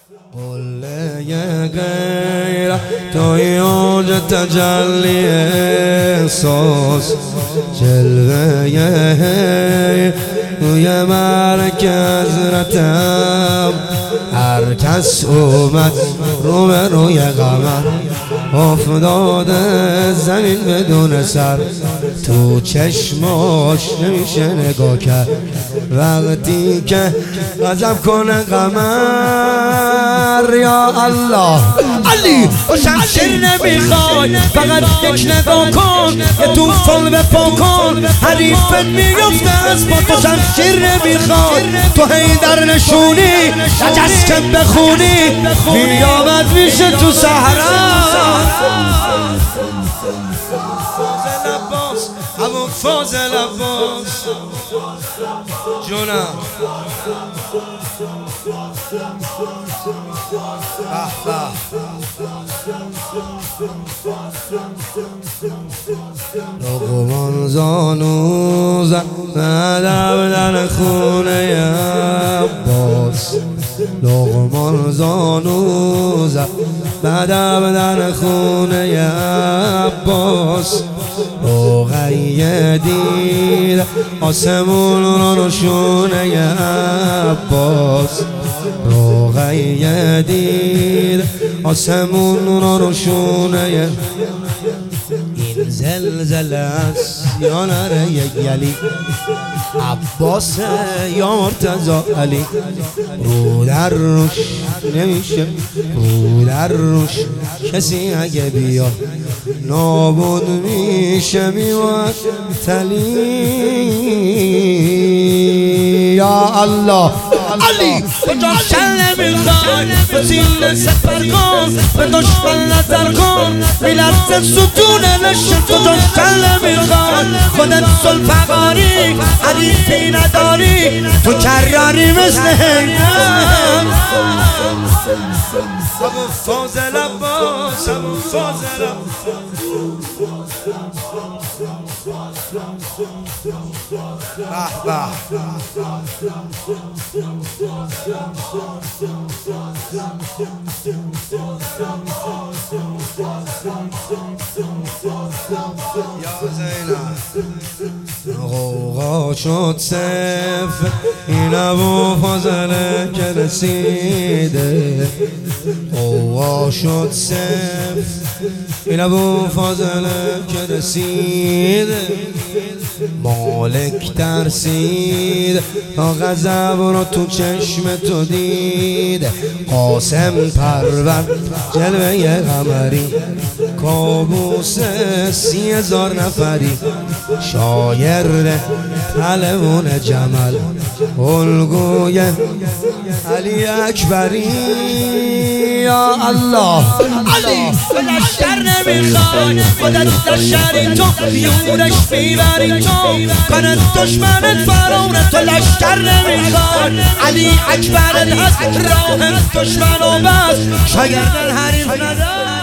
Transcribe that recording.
قله غیرت توی اوج تجلی احساس جلوه توی مرکز حضرتم هر کس اومد روی قمر افتاده زمین بدون سر تو چشماش نمیشه نگاه کرد وقتی که غضب کنه قمر. یا الله علی و شمشیر نمیخوای فقط یک نگاه کن یه توفان به پا کن حریفت میفته از با تو شمشیر نمیخوای تو حیدر نشونی نجس که بخونی میامد میشه تو صحرا ابو فاضل عباس جونم لقمان زانو زد ندب در خونه عباس لقمان زانو زد ندب در خونه عباس روغی دید آسمون رو نشونه عباس روغی دید آسمون رو نشونه این زلزله است یا نره یلی عباس یا مرتضی علی رو در روش نمیشه رو در روش کسی اگه بیا نابود میشه میواد تلی. یا الله علی به جاشن نمیخوای به سینه سفر کن به دشمن نظر کن میلرزه ستونه نشه تو جاشن نمیخوای خودت سلفقاری حریفی نداری تو کراری مثل هنگام ابو فاضل عباس ابو فاضل غوغا شد صف این ابو فاضل که رسیده غوغا شد صف این ابو فاضل که رسیده مالک ترسید تا غضب رو تو چشم تو دید قاسم پرور جلوه قمری کابوس 30,000 نفری شایر پهلوان جمل الگوی علی اکبری. یا الله علی به لشکر نمیخوای خودت لشکری تو بیورش بیبری تو کنت دشمنت فرونه تو لشکر نمیخوای علی اکبرت هست راه دشمن و بس شاگردن حریف ندار.